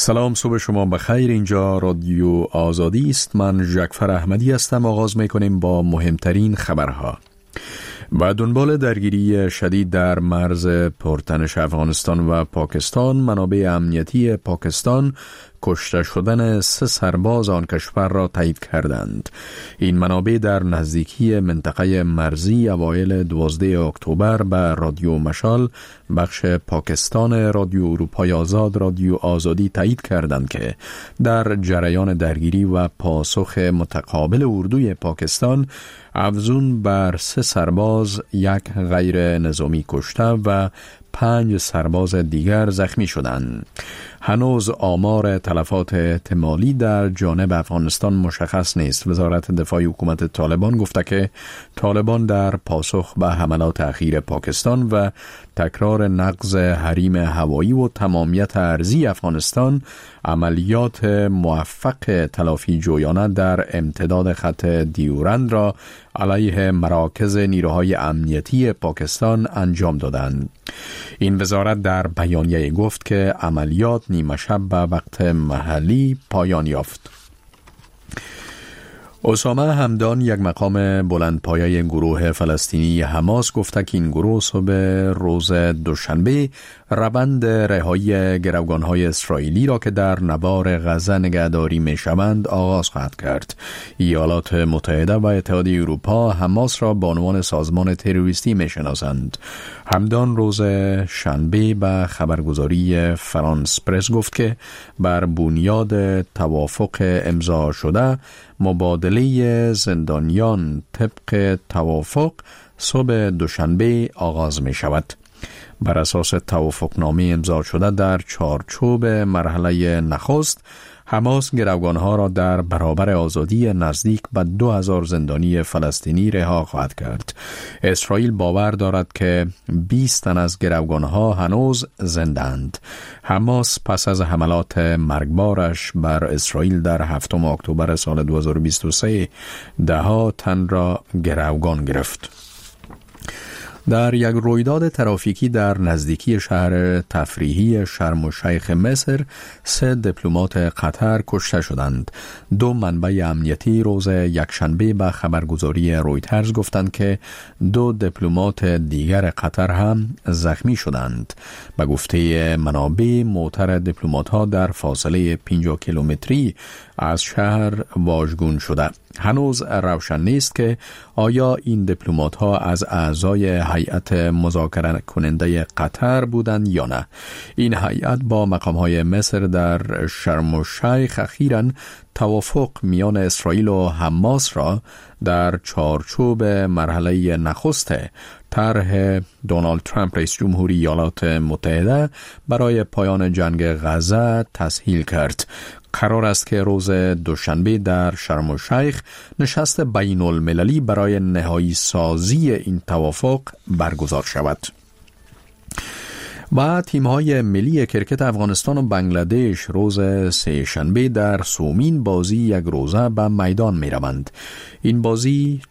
سلام، صبح شما بخیر. اینجا رادیو آزادی است. من جعفر احمدی هستم. آغاز میکنیم با مهمترین خبرها. و دنبال درگیری شدید در مرز پرتنش افغانستان و پاکستان، منابع امنیتی پاکستان کشته شدن 3 سرباز آن کشور را تایید کردند. این منابع در نزدیکی منطقه مرزی اوایل 12 اکتبر به رادیو مشال بخش پاکستان رادیو اروپای آزاد رادیو آزادی تایید کردند که در جریان درگیری و پاسخ متقابل اردوی پاکستان افزون بر 3 سرباز، 1 غیر نظامی کشته و 5 سرباز دیگر زخمی شدند. هنوز آمار تلفات احتمالی در جانب افغانستان مشخص نیست. وزارت دفاع حکومت طالبان گفته که طالبان در پاسخ به حملات اخیر پاکستان و تکرار نقض حریم هوایی و تمامیت ارضی افغانستان عملیات موفق تلافی جویانه در امتداد خط دیورند را علیه مراکز نیروهای امنیتی پاکستان انجام دادند. این وزارت در بیانیه گفت که عملیات نیمه شب به وقت محلی پایان یافت. اسامه همدان، یک مقام بلندپایه گروه فلسطینی حماس، گفته که این گروه صبح روز دوشنبه روند رهایی گروگان‌های اسرائیلی را که در نوار غزه نگهداری می‌شوند آغاز خواهد کرد. ایالات متحده و اتحادیه اروپا حماس را به عنوان سازمان تروریستی می‌شناسند. همدان روز شنبه به خبرگزاری فرانس پرس گفت که بر بنیاد توافق امضا شده مبادله زندانیان طبق توافق صبح دوشنبه آغاز می شود. بر اساس توافقنامه امضا شده در چارچوب مرحله نخست، حماس گروگانها را در برابر آزادی نزدیک به 2000 زندانی فلسطینی رها خواهد کرد. اسرائیل باور دارد که 20 تن از گروگانها هنوز زندند. حماس پس از حملات مرگبارش بر اسرائیل در 7 اکتبر سال 2023 10 تن را گروگان گرفت. در یک رویداد ترافیکی در نزدیکی شهر تفریحی شرم الشیخ مصر 3 دیپلمات قطر کشته شدند. 2 منبع امنیتی روز یکشنبه به خبرگزاری رویترز گفتند که 2 دیپلمات دیگر قطر هم زخمی شدند. به گفته منابع، موتر دیپلمات‌ها در فاصله 50 کیلومتری از شهر واژگون شده. هنوز روشن نیست که آیا این دیپلمات‌ها از اعضای هیئت مذاکره کننده قطر بودند یا نه. این هیئت با مقام‌های مصر در شرم الشیخ اخیراً توافق میان اسرائیل و حماس را در چارچوب مرحله نخست طرح دونالد ترامپ رئیس جمهوری ایالات متحده برای پایان جنگ غزه تسهیل کرد. قرار است که روز دوشنبه در شرم الشیخ نشست بین المللی برای نهایی سازی این توافق برگزار شود. و تیم‌های ملی کرکت افغانستان و بنگلادش روز سه شنبه در سومین بازی یک روزه به میدان می‌روند. این بازی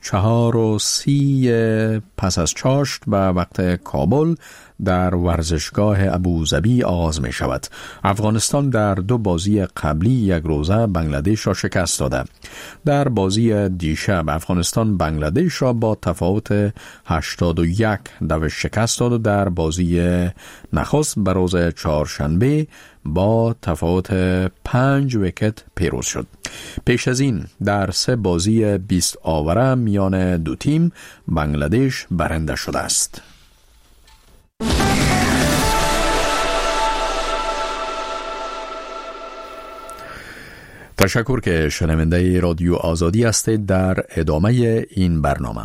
4:30 پس از چاشت به وقت کابل در ورزشگاه ابوظبی آغاز می شود. افغانستان در 2 بازی قبلی یک روزه بنگلادش را شکست داده. در بازی دیشب افغانستان بنگلادش را با تفاوت 81 شکست داد و در بازی نخست به روز چهارشنبه با تفاوت 5 ویکت پیروز شد. پیش از این در 3 بازی 20 آوره میان دو تیم بنگلادش برنده شده است. تشکر که شنونده رادیو آزادی هستید. در ادامه این برنامه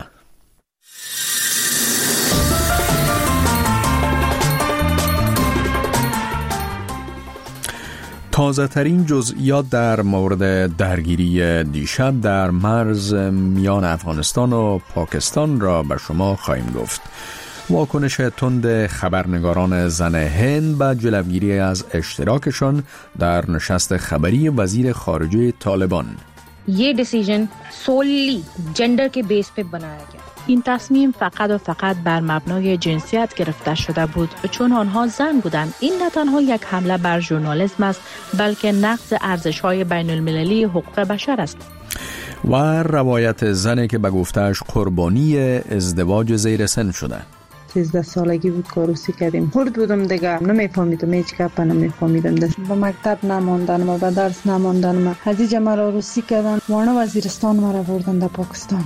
تازه ترین جزئیات در مورد درگیری دیشب در مرز میان افغانستان و پاکستان را به شما خواهیم گفت. واکنش تند خبرنگاران زن هند به جلوگیری از اشتراکشان در نشست خبری وزیر خارجه طالبان. ये decision solely gender के base पे बनाया गया. این تصمیم فقط و فقط بر مبنای جنسیت گرفته شده بود چون آنها زن بودند. این نه تنها یک حمله بر ژورنالیسم است بلکه نقض ارزش‌های بین‌المللی حقوق بشر است. و روایت زنی که به گفته‌اش قربانی ازدواج زیر سن شده. 13 سالگی بود که عروسی کردیم. خرد بودم دیگه، نمیفهمیدم هیچ گپ نمیفهمیدم. به مکتب نماندن و به درس نماندن. از اینجا مرا عروسی کردن، وارن وزیرستان مرا بردن در پاکستان.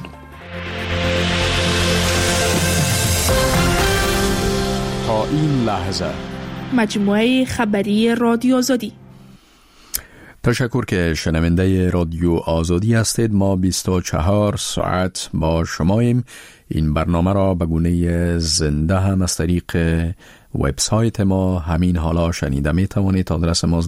تا این لحظه مجموعه خبری رادیو آزادی. تشکر که شنونده رادیو آزادی هستید. ما 24 ساعت با شماییم. این برنامه را به گونه زنده هم از طریق وبسایت ما همین حالا شنیده می توانید. آدرس ما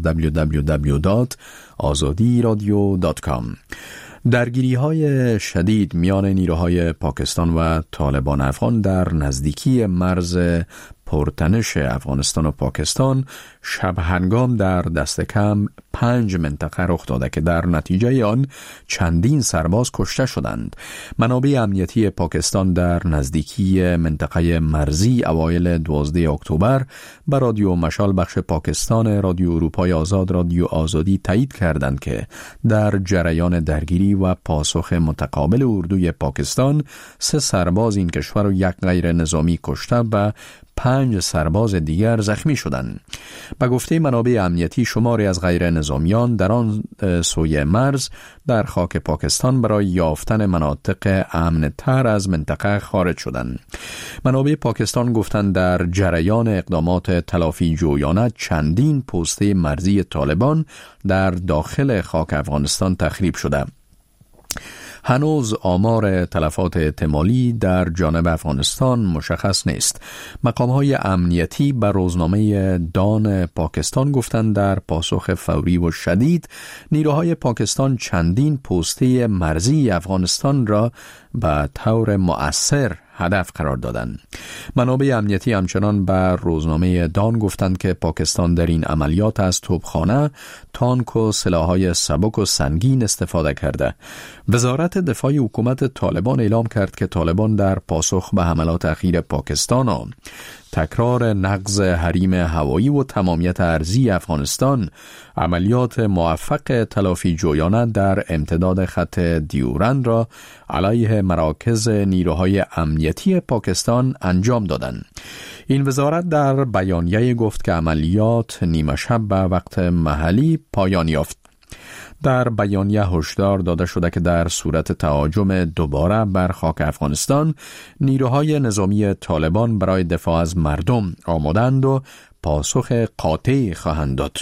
www.azadiradio.com. درگیری های شدید میان نیروهای پاکستان و طالبان افغان در نزدیکی مرز پرتنش افغانستان و پاکستان شب هنگام در دست کم 5 منطقه رخ داده که در نتیجه آن چندین سرباز کشته شدند. منابع امنیتی پاکستان در نزدیکی منطقه مرزی اوایل 12 اکتبر به رادیو مشال بخش پاکستان رادیو اروپای آزاد رادیو آزادی تایید کردند که در جریان درگیری و پاسخ متقابل اردوی پاکستان 3 سرباز این کشور و 1 غیر نظامی کشته و 5 سرباز دیگر زخمی شدند. به گفته منابع امنیتی شماری از غیر نظامیان در آن سوی مرز در خاک پاکستان برای یافتن مناطق امن‌تر از منطقه خارج شدند. منابع پاکستان گفتند در جریان اقدامات تلافی جویانه چندین پسته مرزی طالبان در داخل خاک افغانستان تخریب شده. هنوز آمار تلفات احتمالی در جانب افغانستان مشخص نیست. مقام‌های امنیتی به روزنامه دان پاکستان گفتند در پاسخ فوری و شدید نیروهای پاکستان چندین پسته مرزی افغانستان را به طور مؤثر هدف قرار دادند. منابع امنیتی همچنان به روزنامه دان گفتند که پاکستان در این عملیات از توپخانه، تانک و سلاح‌های سبک و سنگین استفاده کرده. وزارت دفاع حکومت طالبان اعلام کرد که طالبان در پاسخ به حملات اخیر پاکستان و تکرار نقض حریم هوایی و تمامیت ارضی افغانستان عملیات موفق تلافی جویانه در امتداد خط دیورند را علیه مراکز نیروهای امنیتی پاکستان انجام دادند. این وزارت در بیانیه گفت که عملیات نیمه شب به وقت محلی پایان یافت. در بیانیه هشدار داده شده که در صورت تهاجم دوباره بر خاک افغانستان نیروهای نظامی طالبان برای دفاع از مردم آمادند و پاسخ قاطعی خواهند داد.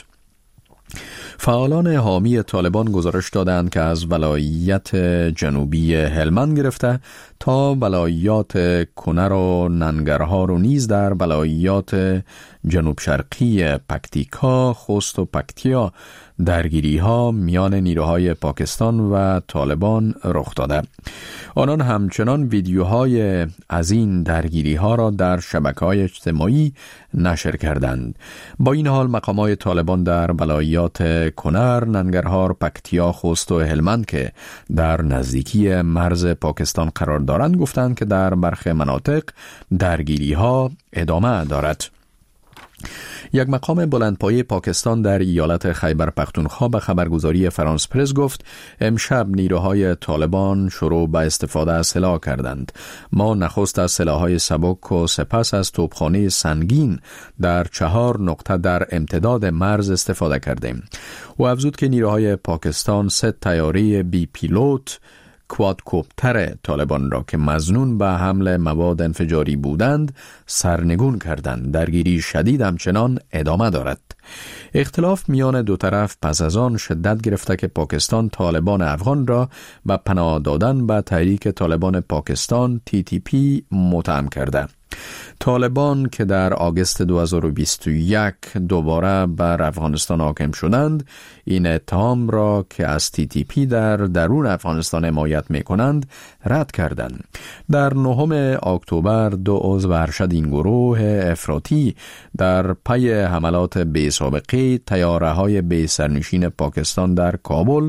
فعالان حامی طالبان گزارش دادند که از ولایت جنوبی هلمند گرفته تا ولایات کنر و ننگرهار و نیز در ولایات جنوب شرقی پکتیکا، خوست و پکتیا درگیری ها میان نیروهای پاکستان و طالبان رخ داده. آنان همچنان ویدیوهای از این درگیری ها را در شبکه‌های اجتماعی نشر کردند. با این حال مقامات طالبان در ولایات کنر، ننگرهار، پکتیا، خوست و هلمند که در نزدیکی مرز پاکستان قرار دارند گفتند که در برخی مناطق درگیری ها ادامه دارد. یک مقام بلندپایه پاکستان در ایالت خیبر پختونخوا به خبرگزاری فرانس پرس گفت امشب نیروهای طالبان شروع به استفاده از سلاح کردند. ما نخست از سلاح‌های سبک و سپس از توپخانه سنگین در 4 نقطه در امتداد مرز استفاده کردیم. او افزود که نیروهای پاکستان 3 طیاره بی پیلوت کوادکوپتر طالبان را که مظنون به حمل مواد انفجاری بودند سرنگون کردند. درگیری شدید همچنان ادامه دارد. اختلاف میان دو طرف پس از آن شدت گرفته که پاکستان طالبان افغان را به پناه دادن به تحریک طالبان پاکستان TTP متهم کرده. طالبان که در آگوست 2021 دوباره بر افغانستان حاکم شدند این اتهام را که از TTP در درون افغانستان حمایت می‌کنند رد کردند. در 9 اکتبر 2 عضو ارشد این گروه افراطی در پی حملات بی سابقه طیاره‌های بی سرنشین پاکستان در کابل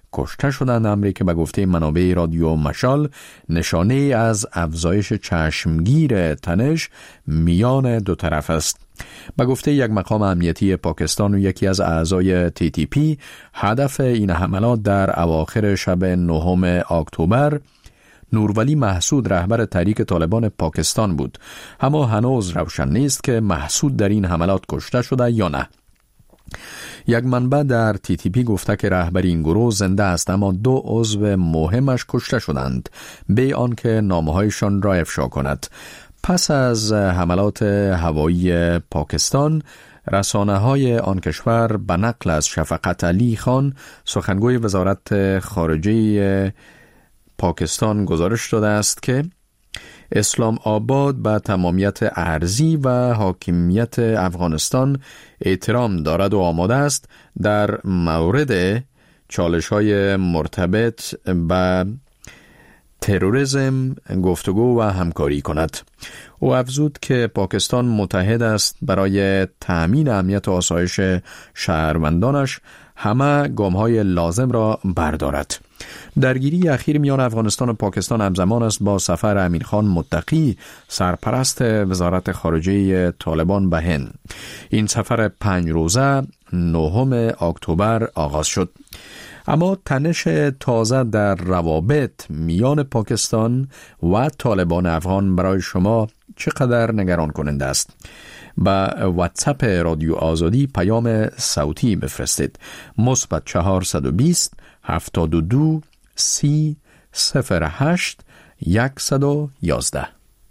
کشته شدند، امری که به گفته منابع رادیو مشال نشانه از افزایش چشمگیر تنش میان دو طرف است. به گفته یک مقام امنیتی پاکستان و یکی از اعضای TTP، هدف این حملات در اواخر شب 9 اکتبر نورولی محسود رهبر تحریک طالبان پاکستان بود، اما هنوز روشن نیست که محسود در این حملات کشته شده یا نه. یک منبع در TTP گفته که رهبر این گروه زنده است، اما 2 عضو مهمش کشته شدند بی آنکه نامه‌هایشان را افشا کند. پس از حملات هوایی پاکستان، رسانه‌های آن کشور به نقل از شفقت علی خان سخنگوی وزارت خارجه پاکستان گزارش داده است که اسلام آباد به تمامیت ارضی و حاکمیت افغانستان احترام دارد و آماده است در مورد چالش‌های مرتبط به تروریسم گفتگو و همکاری کند. او افزود که پاکستان متحد است برای تأمین امنیت و آسایش شهروندانش همه گام‌های لازم را بردارد. درگیری اخیر میان افغانستان و پاکستان همزمان است با سفر امیرخان متقی، سرپرست وزارت خارجه طالبان به هند. این سفر 5 روزه 9 اکتبر آغاز شد. اما تنش تازه در روابط میان پاکستان و طالبان افغان برای شما چقدر نگران کننده است؟ با واتساپ رادیو آزادی پیام صوتی بفرستید. مثبت 420 72 30 08 111.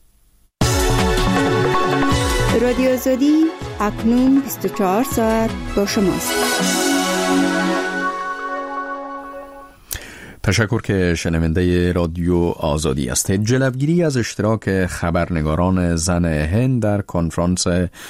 رادیو آزادی اکنون 24 ساعت با شماست. تشکر که شنونده رادیو آزادی هستید. جلوگیری از اشتراک خبرنگاران زن هند در کنفرانس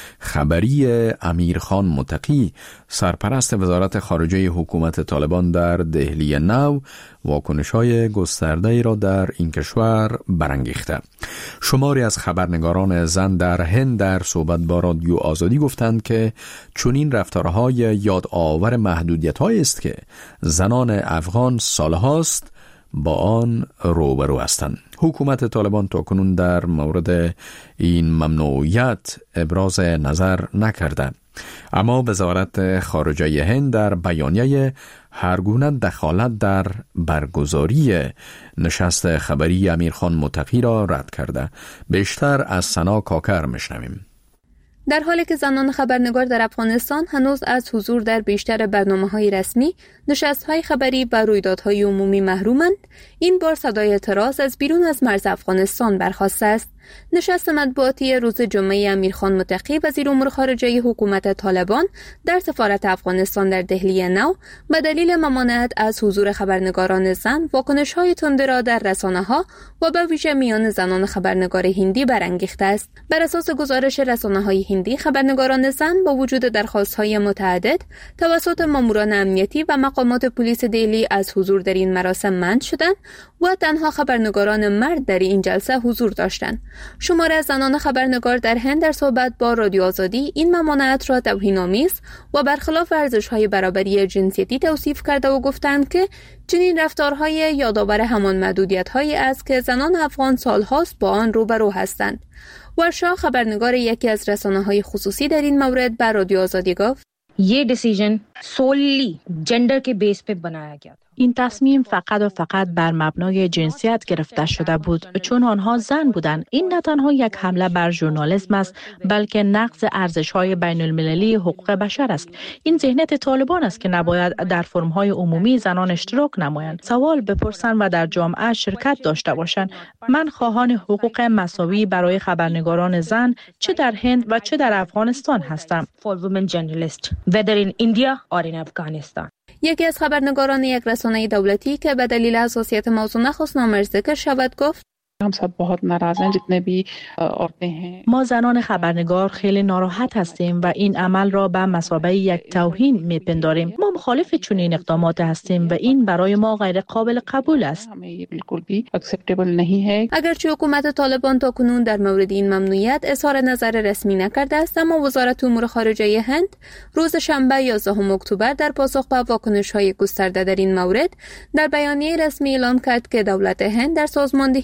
خبری امیرخان متقی، سرپرست وزارت خارجه حکومت طالبان در دهلی نو، واکنش‌های گسترده‌ای را در این کشور برانگیخته. شماری از خبرنگاران زن در هند در صحبت با رادیو آزادی گفتند که چنین رفتارهای یادآور محدودیت‌هایی است که زنان افغان سالهاست با آن روبرو هستند. حکومت طالبان تاکنون در مورد این ممنوعیت ابراز نظر نکرده، اما وزارت خارجه هند در بیانیه هرگونه دخالت در برگزاری نشست خبری امیرخان متقی را رد کرده. بیشتر از سنا کاکر میشنویم. در حالی که زنان خبرنگار در افغانستان هنوز از حضور در بیشتر برنامه‌های رسمی، نشست‌های خبری و رویدادهای عمومی محرومند، این بار صدای اعتراض از بیرون از مرز افغانستان برخاسته است. نشست مطبوعاتی روز جمعه امیرخان متقی وزیر امور خارجه حکومت طالبان در سفارت افغانستان در دهلی نو به دلیل ممانعت از حضور خبرنگاران زن، واکنش‌های تند را در رسانه‌ها و به ویژه میان زنان خبرنگار هندی برانگیخته است. بر اساس گزارش رسانه‌های هندی، خبرنگاران زن با وجود درخواست‌های متعدد توسط ماموران امنیتی و مقامات پلیس دهلی از حضور در این مراسم منع شدند و تنها خبرنگاران مرد در این جلسه حضور داشتند. شماره از زنان خبرنگار در هند در صحبت با رادیو آزادی این ممانعت را توهین‌آمیز و برخلاف ارزش‌های برابری جنسیتی توصیف کرده و گفتند که چنین رفتارهای یادآور همان محدودیت‌هایی است که زنان افغان سال‌هاست با آن روبرو هستند. ورشا خبرنگار یکی از رسانه‌های خصوصی در این مورد بر رادیو آزادی گفت: ये डिसीजन solely जेंडर के बेस पे बनाया गया था. این تصمیم فقط و فقط بر مبنای جنسیت گرفته شده بود، چون آنها زن بودند. این نه تنها یک حمله بر ژورنالیسم است، بلکه نقض ارزش‌های بین‌المللی حقوق بشر است. این ذهنیت طالبان است که نباید در فرم‌های عمومی زنان اشتراک نمایند، سوال بپرسند و در جامعه شرکت داشته باشند. من خواهان حقوق مساوی برای خبرنگاران زن چه در هند و چه در افغانستان هستم. For women journalists, whether in India or in Afghanistan. یکی از خبرنگاران یک رسانه دولتی که به دلیل حساسیت موضوع نخواست نام ذکر شود گفت: हम सब बहुत नाराज हैं जितने भी औरतें हैं. ما زنان خبرنگار خیلی ناراحت هستیم و این عمل را به مثابه یک توهین میپنداریم. ما مخالف چنین اقدامات هستیم و این برای ما غیر قابل قبول است. हमें ये बिल्कुल भी एक्सेप्टेबल नहीं है. اگرچه حکومت طالبان تاکنون در مورد این ممنوعیت اظهار نظر رسمی نکرده است، اما وزارت امور خارجه هند روز شنبه 11 اکتبر در پاسخ به واکنش‌های گسترده در این مورد در بیانیه رسمی اعلام کرد که دولت هند در سازماندهی